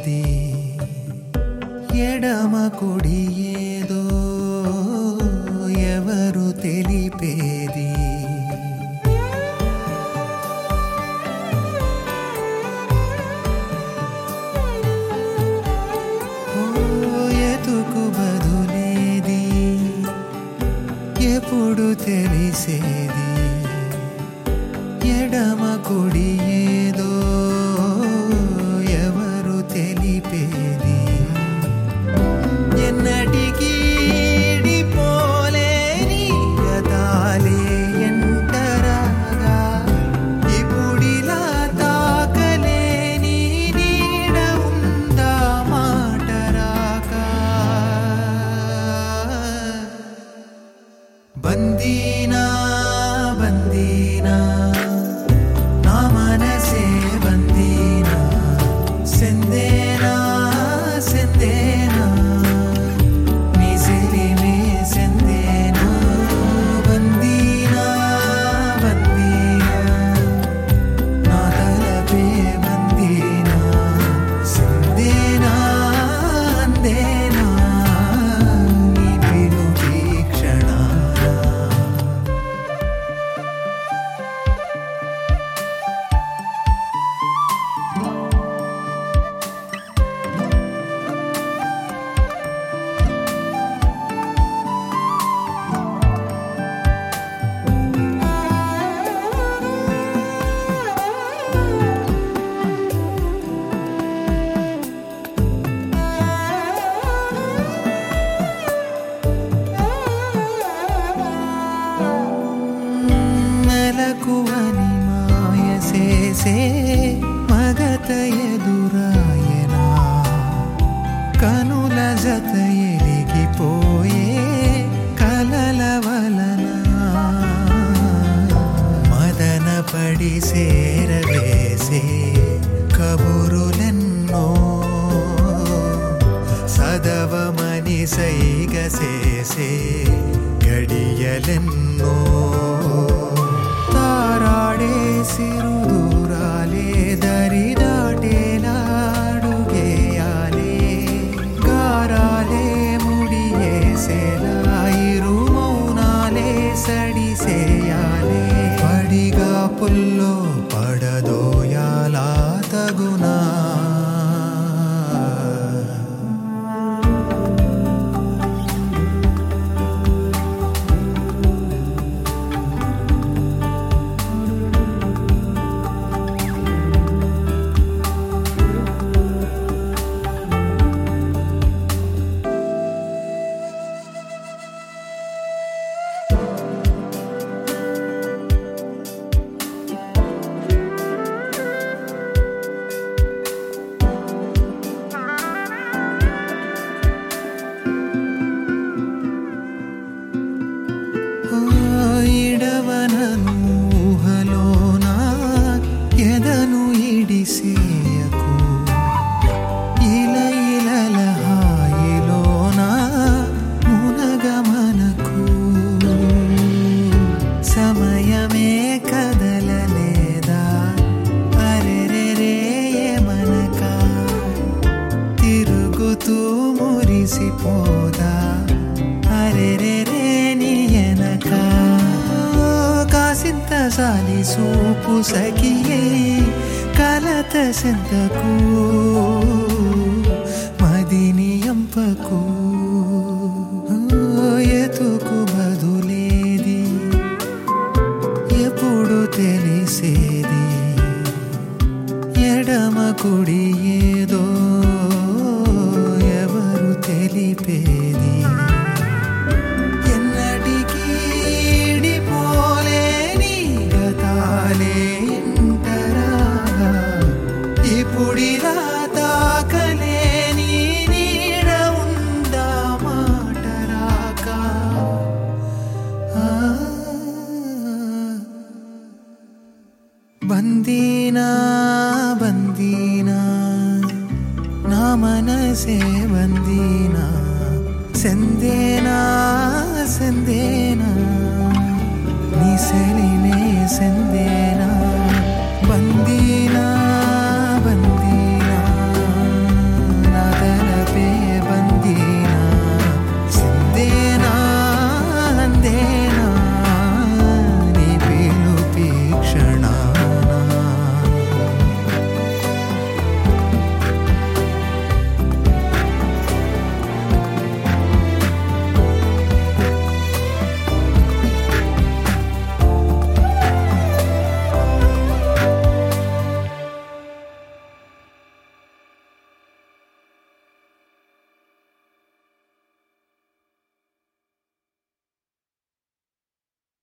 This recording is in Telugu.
తెలిపేది ఎడమ కుడి ఏదో ఎవరు తెలిపేది ఎతుకు బదులేది ఎప్పుడు తెలిసేది ఎడమ కుడి ఏదో ఎవరు తెలిపేది ఎన్నటికీ పోలేని గతాలే ఎంటరాగా ఇప్పుడిలా తాకలేని నీడ ఉందా మాటరాగా బందీనా బందీనా నా మనసే బందీనా సెందేనా సెందేనా నీ సిరిమే సెందేనా బందీనా బందీనా నా తలపే బందీనా సెందేనా అందేనా నీ పిలు వీక్షణ మెలకువని మాయ చేసే మగత ఎదురాయనా కనుల జత ఎలిగిపోయే కలల వలన మదన పడి సేరవేసే కబురులెన్నో సదవమని సైగ చేసే గడియలెన్నో తారాడే సిరు దూరాలే దరి దాటేలాడుగేయాలే గారాలే ముడియేసేలా ఇరు మౌనాలే సడిసేయాలే పడిగా పుల్లో పడదోయాలా తగునా ఇడవనను ఊహలోన ఎదను ఇడిసేయకు ఇల ఇలల హాయిలోన మునగమనకు సమయమే కదలలేదా అరెరెరే మనక తిరుగుతూ మురిసిపోదా అరెరెరే నీ ఎనక కాసింత సాలి సూపు సఖియే కలత సెంతకు మదిని ఎంపకు ఎతుకు బదులేది ఎప్పుడు తెలిసేది ఎడమ కుడి ఏదో ఎవరు తెలిపేది ఎన్నటికీ పోలేని గతాలే ఎంటరాగా ఇప్పుడిలా తాకలేని నీడ ఉందా మాటరాగా బందీనా బందీనా నా మనసే బందీనా సెందేనా సెందేనా నీ సెలిమే సెందేనా బందీనా